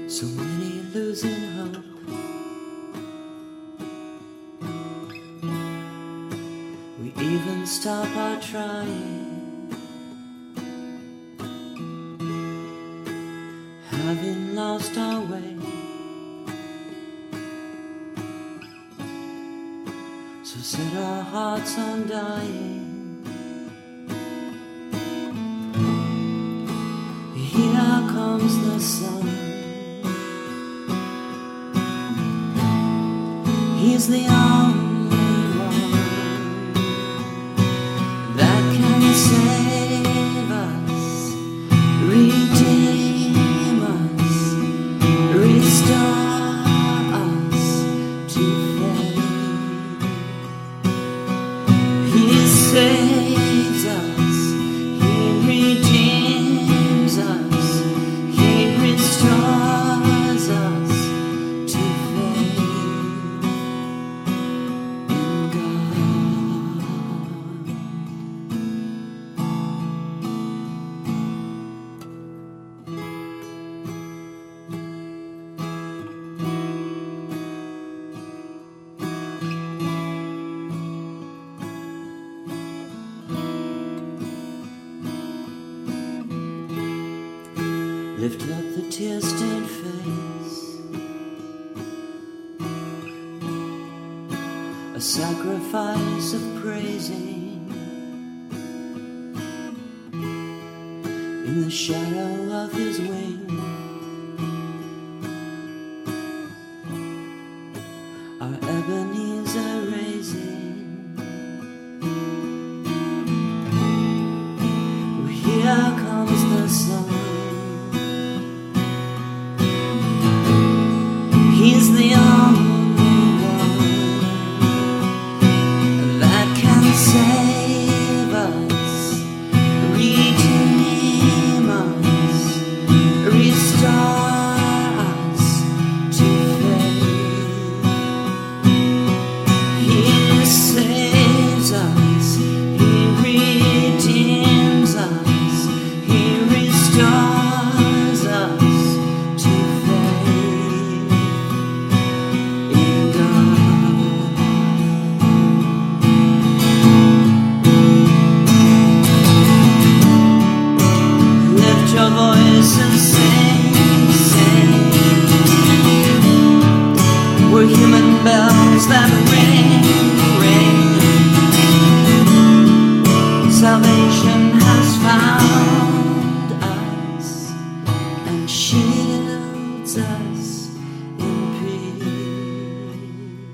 So many losing hope. We even stop our trying, having lost our way. So set our hearts on dying. Here comes the sun. He's the only one that can save us, redeem us, restore us to faith. He saves us, He redeems us, He restores us to faith in God. Lift up the tear-stained face, a sacrifice of praising in the shadow of His wing. Our Ebenezer raising. Well, here comes the sun. He's the only one that can save us, redeem us, restore us to faith. He saves us, He redeems us, He restores us to faith in God. Lift your voice and sing, sing. We're human bells that ring, ring. Salvation has found us and shields us in peace.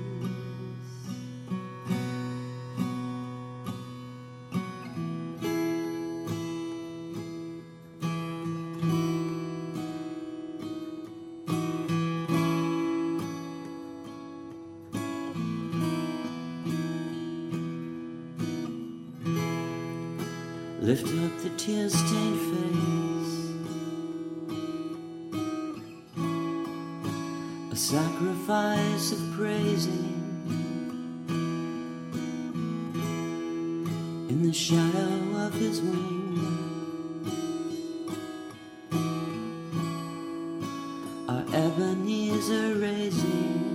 Lift up the tear-stained face, a sacrifice of praising in the shadow of His wing. Our Ebenezer raising.